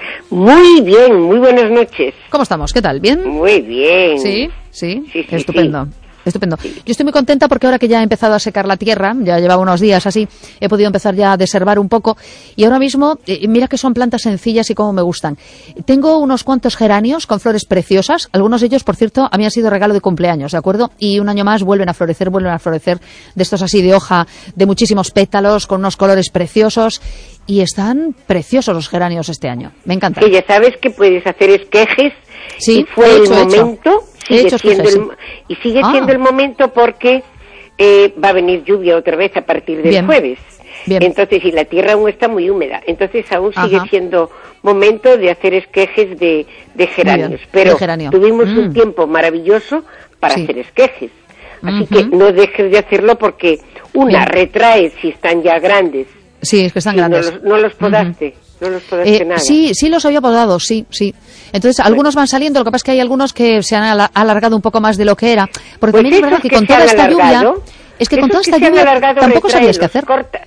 Muy bien, muy buenas noches. ¿Cómo estamos? ¿Qué tal? ¿Bien? Muy bien. Sí, estupendo. Sí. Estupendo. Yo estoy muy contenta porque ahora que ya ha empezado a secar la tierra, ya llevaba unos días así, he podido empezar ya a deservar un poco y ahora mismo, mira que son plantas sencillas y cómo me gustan. Tengo unos cuantos geranios con flores preciosas, algunos de ellos, por cierto, a mí han sido regalo de cumpleaños, ¿de acuerdo? Y un año más vuelven a florecer de estos así de hoja, de muchísimos pétalos, con unos colores preciosos y están preciosos los geranios este año. Me encanta. Sí, ya sabes que puedes hacer esquejes y fue el momento... Sigue siendo el momento porque va a venir lluvia otra vez a partir del jueves. Bien. Entonces, y la tierra aún está muy húmeda. Entonces, aún sigue siendo momento de hacer esquejes de geranios. Pero tuvimos un tiempo maravilloso para hacer esquejes. Así que no dejes de hacerlo porque retrae si están ya grandes. Sí, es que están grandes. No los podaste. No los podaste nada. Sí los había podado, sí. Entonces, algunos van saliendo, lo que pasa es que hay algunos que se han alargado un poco más de lo que era. Porque también es verdad que con toda esta lluvia... Es que con toda esta lluvia tampoco sabías qué hacer.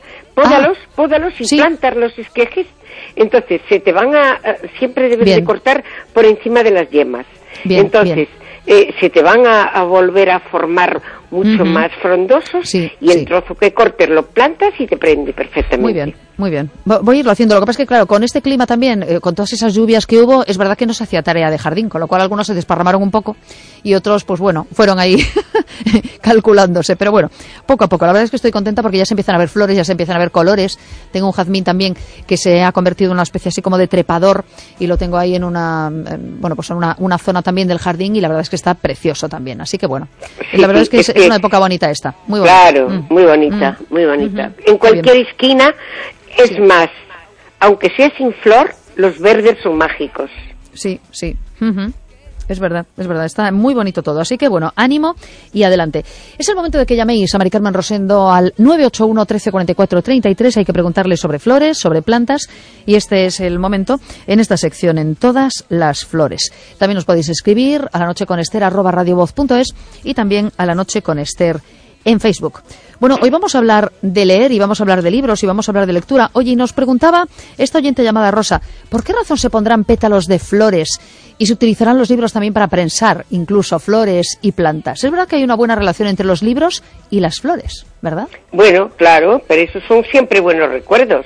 Pódalos y plantar los esquejes. Entonces, se te van siempre debes de cortar por encima de las yemas. Entonces, se te van a volver a formar mucho más frondosos y el trozo que cortes lo plantas y te prende perfectamente. Muy bien. Voy a irlo haciendo. Lo que pasa es que, claro, con este clima también, con todas esas lluvias que hubo, es verdad que no se hacía tarea de jardín, con lo cual algunos se desparramaron un poco y otros, pues bueno, fueron ahí calculándose. Pero bueno, poco a poco. La verdad es que estoy contenta porque ya se empiezan a ver flores, ya se empiezan a ver colores. Tengo un jazmín también que se ha convertido en una especie así como de trepador y lo tengo ahí en una zona también del jardín y la verdad es que está precioso también. Así que bueno, la verdad es que es una época bonita esta. Muy bonita. Claro, muy bonita, muy bonita. En cualquier esquina... Es más, aunque sea sin flor, los verdes son mágicos. Sí. Es verdad, está muy bonito todo. Así que bueno, ánimo y adelante. Es el momento de que llaméis a Mari Carmen Rosendo al 981 13 44 33. Hay que preguntarle sobre flores, sobre plantas y este es el momento en esta sección, en Todas las flores. También os podéis escribir a lanocheconester@radiovoz.es y también a La Noche con Ester en Facebook. Bueno, hoy vamos a hablar de leer y vamos a hablar de libros y vamos a hablar de lectura. Oye, nos preguntaba esta oyente llamada Rosa, ¿por qué razón se pondrán pétalos de flores y se utilizarán los libros también para prensar, incluso flores y plantas? Es verdad que hay una buena relación entre los libros y las flores, ¿verdad? Bueno, claro, pero esos son siempre buenos recuerdos.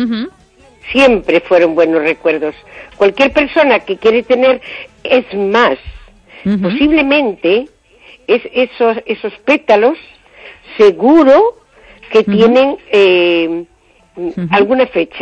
Siempre fueron buenos recuerdos. Cualquier persona que quiere tener, es más, posiblemente esos pétalos seguro que tienen alguna fecha.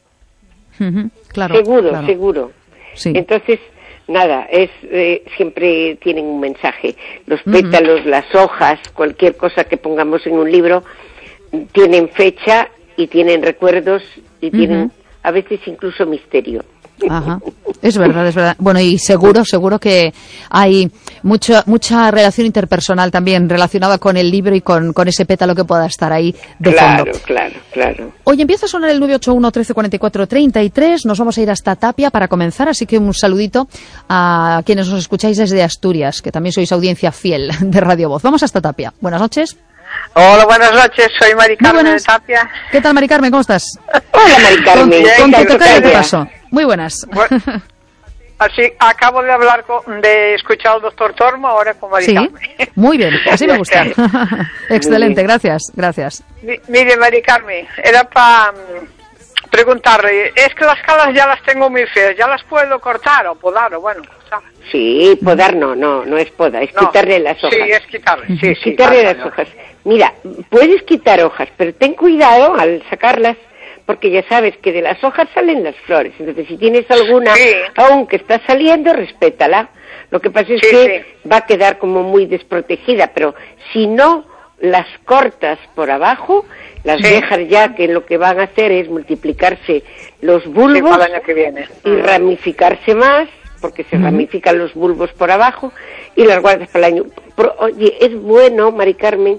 Claro, seguro. Sí. Entonces, nada, siempre tienen un mensaje. Los pétalos, las hojas, cualquier cosa que pongamos en un libro, tienen fecha y tienen recuerdos y tienen a veces incluso misterio. Es verdad. Bueno, y seguro que hay mucha relación interpersonal también relacionada con el libro y con ese pétalo que pueda estar ahí de fondo. Claro. Hoy empieza a sonar el 981 13 44 33. Nos vamos a ir hasta Tapia para comenzar, así que un saludito a quienes nos escucháis desde Asturias, que también sois audiencia fiel de Radio Voz. Vamos hasta Tapia. Buenas noches. Hola, buenas noches, soy Mari Carmen de Tapia. ¿Qué tal, Mari Carmen? ¿Cómo estás? Hola, Mari Carmen. ¿Con qué toca? ¿Qué pasó? Muy buenas. Bueno, así, acabo de hablar de escuchar al doctor Tormo, ahora con Mari Carmen. Muy bien, así me gusta. Excelente, gracias. Mire, Mari Carmen, era para preguntarle, es que las calas ya las tengo muy feas, ¿ya las puedo cortar o podar o bueno? Sí, podar no es poda, es quitarle las hojas. Sí, es quitarle, quitarle las hojas. Mira, puedes quitar hojas, pero ten cuidado al sacarlas, porque ya sabes que de las hojas salen las flores. Entonces, si tienes alguna aún que está saliendo, respétala. Lo que pasa es que va a quedar como muy desprotegida, pero si no las cortas por abajo, las dejas ya, que lo que van a hacer es multiplicarse los bulbos para el año que viene. Y ramificarse más, porque se ramifican los bulbos por abajo y las guardas para el año. Pero, oye, es bueno, Mari Carmen,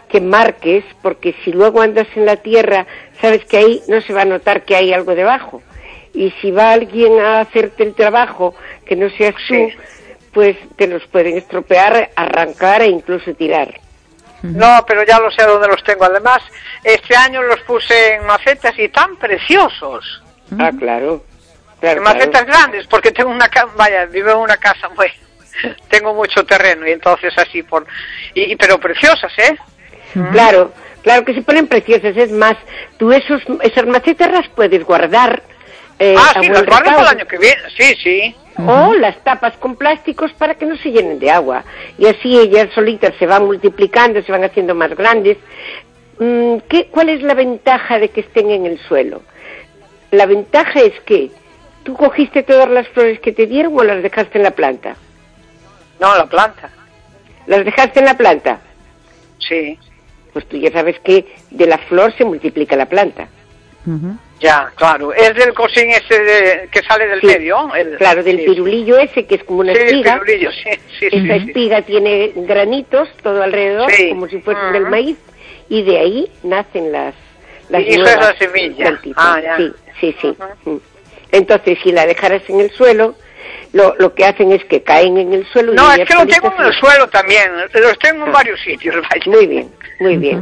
que marques, porque si luego andas en la tierra, sabes que ahí no se va a notar que hay algo debajo. Y si va alguien a hacerte el trabajo, que no seas tú, pues te los pueden estropear, arrancar e incluso tirar. No, pero ya lo sé dónde los tengo. Además, este año los puse en macetas y tan preciosos. Ah, claro. En macetas grandes, porque tengo una casa, vivo en una casa muy... tengo mucho terreno y entonces así pero preciosas, ¿eh? Claro que se ponen preciosas. Es más, tú esas macetas las puedes guardar. Sí, las guardo para el año que viene, sí. O las tapas con plásticos para que no se llenen de agua. Y así ellas solitas se van multiplicando, se van haciendo más grandes. ¿Cuál es la ventaja de que estén en el suelo? La ventaja es que tú cogiste todas las flores que te dieron o las dejaste en la planta. No, la planta. ¿Las dejaste en la planta? Sí. Pues tú ya sabes que de la flor se multiplica la planta. Ya, claro. Es del cosín ese que sale del medio. Claro, del pirulillo ese que es como una espiga. El pirulillo, sí. Esa espiga tiene granitos todo alrededor, como si fuesen del maíz, y de ahí nacen las y eso es la semilla. Ya. Sí. Entonces, si la dejaras en el suelo, lo que hacen es que caen en el suelo. No, es que lo tengo en el suelo también. Los tengo en varios sitios. Vaya. Muy bien.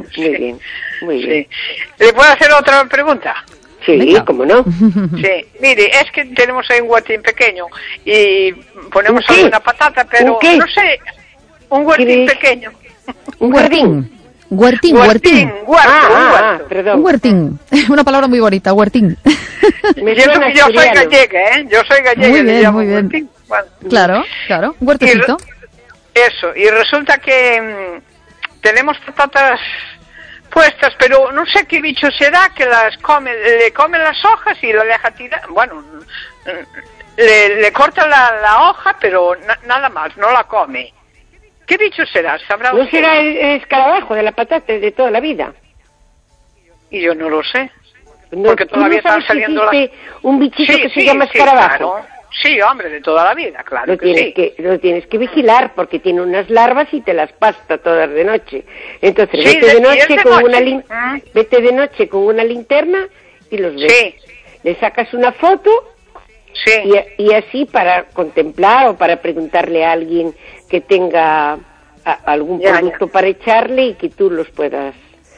¿Le puedo hacer otra pregunta? Sí, ¿cómo no? Sí, mire, es que tenemos ahí un huertín pequeño y ponemos alguna patata, pero no sé, un huertín pequeño. ¿Un huertín? Huertín. Perdón. Un huertín. Una palabra muy bonita, huertín. Yo soy gallega, ¿eh? Yo soy gallega. Muy bien. Bueno. Claro, un huertecito. Y resulta que tenemos patatas puestas, pero no sé qué bicho será que le come las hojas y la deja tirar. Bueno, le corta la hoja, pero nada más, no la come. ¿Qué bicho será? ¿Sabrá usted? ¿No será el escarabajo de la patata de toda la vida? Y yo no lo sé. Porque todavía están saliendo un bichito que se llama escarabajo. Claro. Sí, hombre, de toda la vida, claro. Lo tienes que vigilar porque tiene unas larvas y te las pasta todas de noche. Entonces vete de noche con una linterna y los ves. Sí. Le sacas una foto y así para contemplar o para preguntarle a alguien que tenga algún producto para echarle y que tú los puedas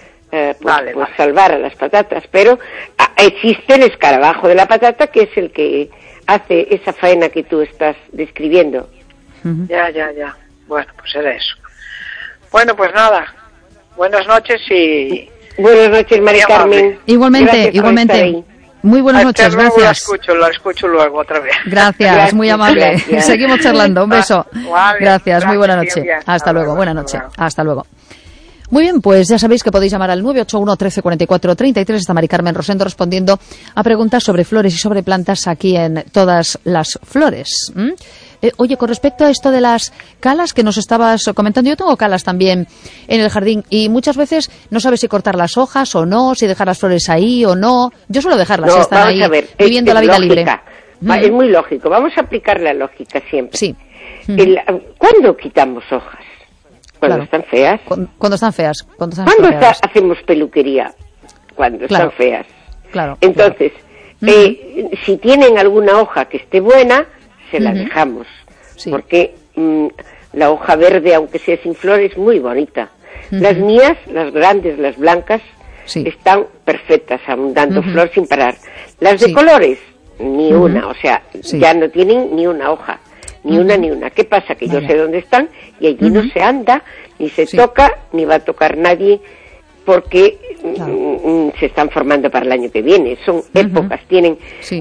salvar a las patatas. Pero existe el escarabajo de la patata, que es el que hace esa faena que tú estás describiendo. Ya. Bueno, pues era eso. Bueno, pues nada. Buenas noches y... Buenas noches, María Carmen. Igualmente. Muy buenas noches, gracias. La escucho luego otra vez. Gracias, muy amable. Seguimos charlando, un beso. Gracias, muy buena noche. Hasta luego, buena noche. Hasta luego. Muy bien, pues ya sabéis que podéis llamar al 981 13 44 33. Está Mari Carmen Rosendo respondiendo a preguntas sobre flores y sobre plantas aquí en Todas las Flores. Oye, con respecto a esto de las calas que nos estabas comentando, yo tengo calas también en el jardín y muchas veces no sabes si cortar las hojas o no, si dejar las flores ahí o no. Yo suelo dejarlas, si están ahí viviendo la vida libre. Es muy lógico, vamos a aplicar la lógica siempre. Sí. ¿Cuándo quitamos hojas? Cuando están feas. Cuando están feas. ¿Cuándo hacemos peluquería? Cuando están feas. Claro. Entonces, si tienen alguna hoja que esté buena, se la dejamos. Sí. Porque la hoja verde, aunque sea sin flores, es muy bonita. Las mías, las grandes, las blancas, están perfectas, dando flor sin parar. Las de colores, ni una. O sea, ya no tienen ni una hoja. Ni una. ¿Qué pasa? Que yo sé dónde están y allí no se anda, ni se toca, ni va a tocar nadie, porque se están formando para el año que viene. Son épocas, tienen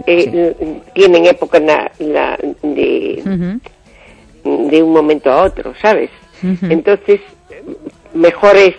época de un momento a otro, ¿sabes? Entonces, mejor es,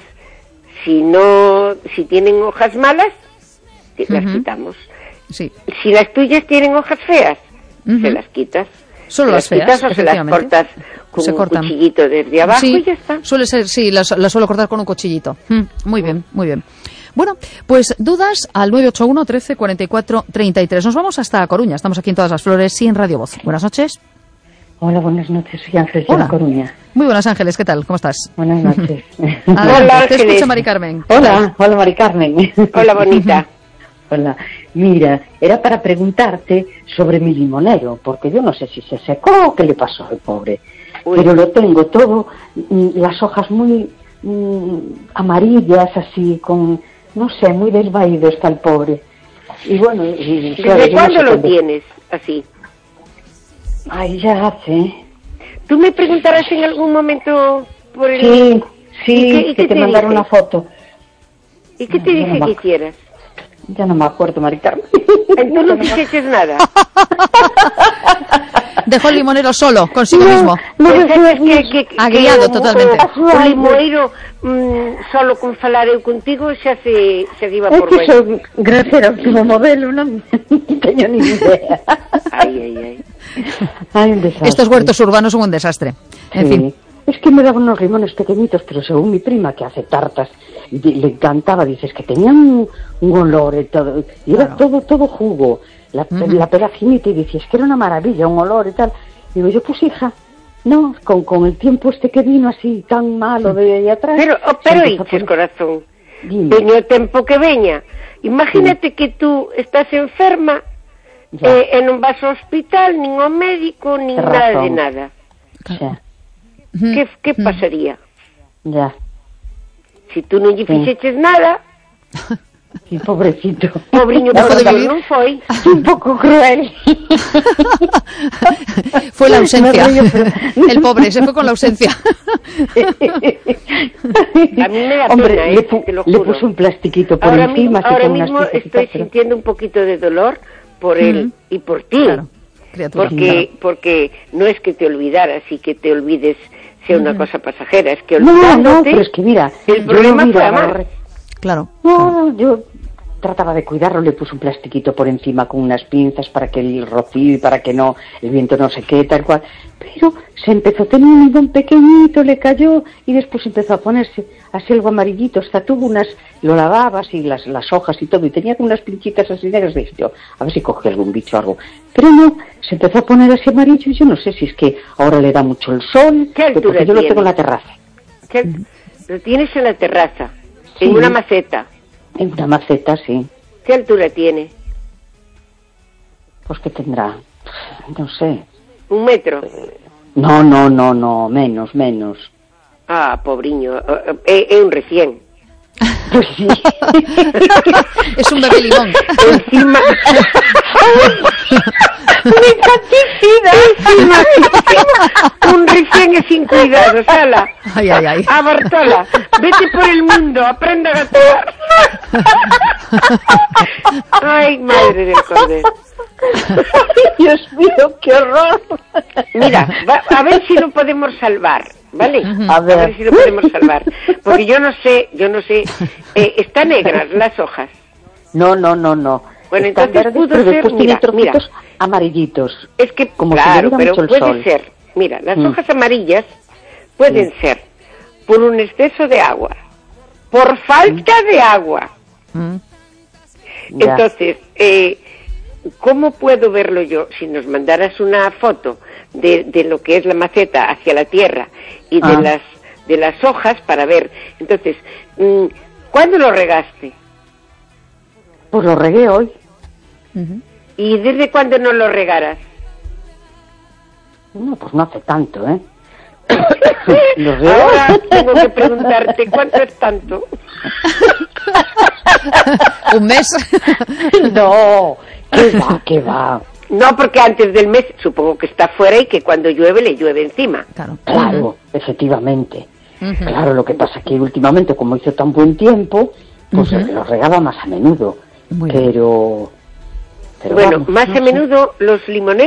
si tienen hojas malas, las quitamos. Sí. Si las tuyas tienen hojas feas, se las quitas. Solo las feas, o se las cortas con un cuchillito desde abajo y ya está. Suele ser, las suelo cortar con un cuchillito. Muy bien. Bueno, pues dudas al 981 13 44 33. Nos vamos hasta Coruña. Estamos aquí en Todas las Flores y en Radio Voz. Buenas noches. Hola, buenas noches, soy Ángeles de La Coruña. Muy buenas, Ángeles, ¿qué tal? ¿Cómo estás? Buenas noches. Hola, te escucha Mari Carmen. Hola, Mari Carmen. Hola, bonita. Hola, mira, era para preguntarte sobre mi limonero, porque yo no sé si se secó o qué le pasó al pobre. Pero lo tengo todo, las hojas muy amarillas, así, con, no sé, muy desvaído está el pobre. Y bueno, ¿desde cuándo lo tienes así? Ay, ya hace. ¿Tú me preguntarás en algún momento por el...? Sí, que te mandaron una foto. ¿Y qué te dice que hicieras? Ya no me acuerdo, Mari Carmen. Entonces no dices nada. Dejó el limonero solo, consigo mismo. Agriado totalmente. O limoeiro solo con falar eu contigo xa se iba por bueno. Son gracera, último modelo, non teño ni idea. Ay. Ay, un desastre. Estos huertos urbanos son un desastre. En fin. Es que me daban unos limones pequeñitos, pero según mi prima, que hace tartas, le encantaba, dices que tenían un olor y todo, y era todo jugo, la pera finita, y decías que era una maravilla, un olor y tal. Y digo yo, pues hija, no, con el tiempo que vino así tan malo de ahí atrás. Pero dices, corazón, veño o tempo que veña. Imagínate que tú estás enferma e non vas ao hospital, nin ao médico, nin nada de nada. ¿Qué pasaría? Ya. Si tú non lle fixeches nada... Sí, pobrecito. Pobriño, non foi. Un pouco cruel. Fue la ausencia. El pobre se fue con la ausencia. A mí me da pena, te lo juro. Le puso un plastiquito por encima. Ahora mismo estoy sintiendo un poquito de dolor por él y por ti. Claro. Porque no es que te olvidaras y que te olvides sea una cosa pasajera, es que olvidándote... No, pero es que mira... El problema fue amar. Claro. No, yo trataba de cuidarlo, le puse un plastiquito por encima con unas pinzas para que el rocío y para que no el viento no se quede tal cual, pero se empezó a tener un limón pequeñito, le cayó y después empezó a ponerse así algo amarillito, hasta tuvo unas, lo lavabas y las hojas y todo, y tenía como unas pinchitas así negras, dije yo, a ver si cogí algún bicho o algo, pero no, se empezó a poner así amarillo y yo no sé si es que ahora le da mucho el sol, porque yo lo tengo en la terraza. Lo tienes en la terraza, en una maceta. En una maceta, sí. ¿Qué altura tiene? Pues que tendrá, no sé. ¿1 metro? No, menos. Ah, pobriño, é un recién. Pues sí. Es un bebé limón. Encima... Encima. Un recién es sin cuidado, Sala. Ay. A Bartola, vete por el mundo, aprenda a gatear. Ay, madre del cordero. Dios mío, qué horror. Mira, a ver si lo podemos salvar, ¿vale? A ver si lo podemos salvar. Porque yo no sé, están negras las hojas. No. Bueno, están entonces verdes, pudo pero ser, después tiene trocitos amarillitos. Es que, como claro, si pero mucho el puede sol. ser. Mira, las hojas amarillas pueden ser por un exceso de agua, por falta de agua. Entonces, ¿cómo puedo verlo yo? Si nos mandaras una foto de lo que es la maceta hacia la tierra y de las hojas para ver. Entonces, ¿cuándo lo regaste? Pues lo regué hoy. ¿Y desde cuándo no lo regaras? No, pues no hace tanto, ¿eh? Ahora tengo que preguntarte, ¿cuánto es tanto? ¿1 mes? No, ¿qué va? No, porque antes del mes supongo que está fuera y que cuando llueve le llueve encima. Claro, efectivamente. Claro, lo que pasa que últimamente, como hizo tan buen tiempo, pues lo regaba más a menudo. Pero bueno, vamos, más a menudo los limoneros